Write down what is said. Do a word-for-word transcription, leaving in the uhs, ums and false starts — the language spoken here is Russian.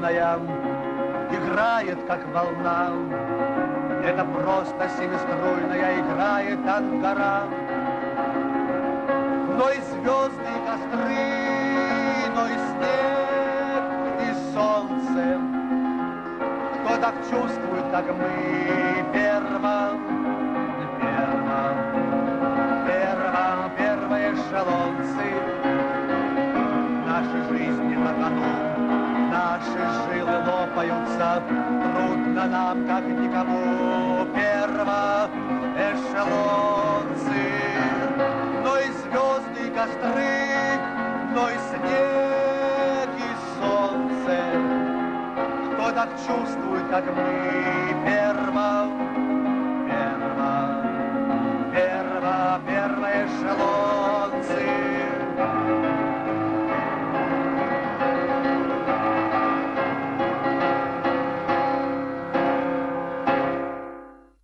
струнная играет, как волна. Это просто семиструйная играет ангара. Но и звезды, и костры, но и снег, и солнце. Кто так чувствует, как мы, перво, перво, перво, первые эшелонцы. Наши жизни на кону, наши жилы лопаются. Трудно нам, как никому, перво, эшелонцы. Но и звезды, и костры, но и снег, и солнце. Кто так чувствует, как мы, перво, перво, перво, первое эшелонцы.